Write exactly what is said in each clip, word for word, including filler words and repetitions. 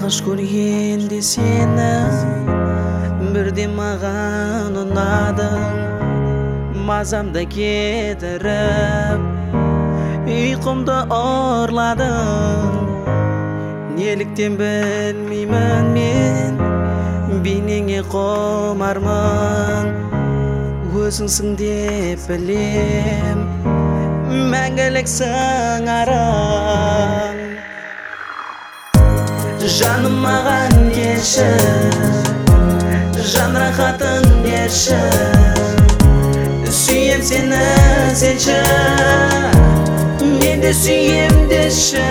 Алғаш көргенде сені бірден маған ұнадың, мазамды кетіріп ұйқымды ұрладың. Неліктен білмеймін, мен бейнеңе құмармын. Өзіңсің деп білем, мәңгілік сыңарың. Жаным маған келші, жан рахатын берші. Сүйем сені сенші, мен де сүйем деші.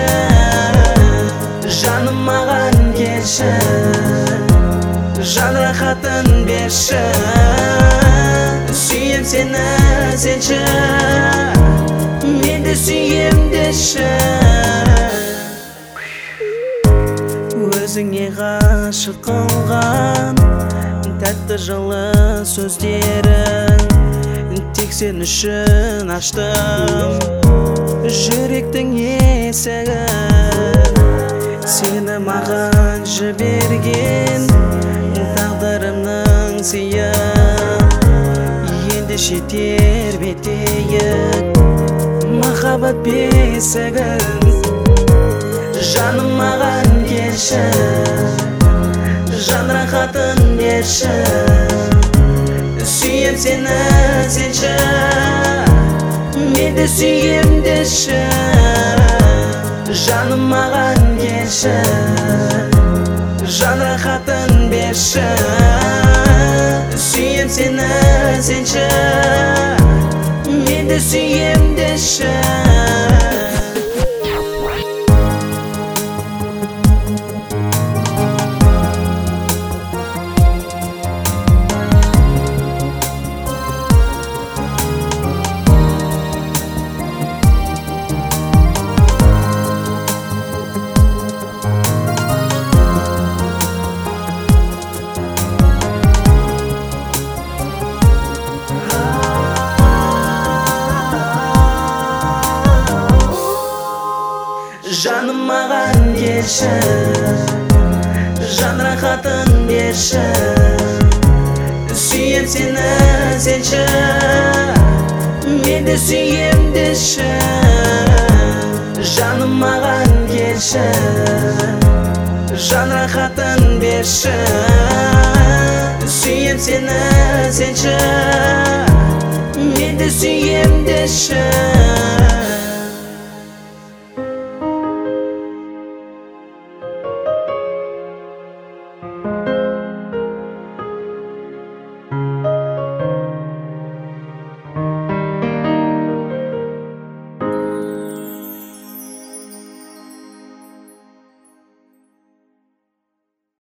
Жаным маған келші, жан рахатын берші. Сүйем сені сенші, мен де сүйем деші. Өзіңе ғашық қылған тәтті жылы сөздерің, тек сен үшін аштым жүректің есігін. Сені маған жіберген тағдырымның сыйы, енді жетер бетейік махаббат бесігін. Жаным маған келші, жан рахатын берші. Сүйем сені сенші, мен де сүйем деші. Жаным маған келші, жан рахатын берші. Сүйем сені сенші, мен де сүйем деші. Жаным маған келші, жан рахатын берші. Сүйем сені сенші, мен де сүйем деші. Жаным маған келші, жан рахатын берші. Сүйем сені сенші, мен де сүйем деші.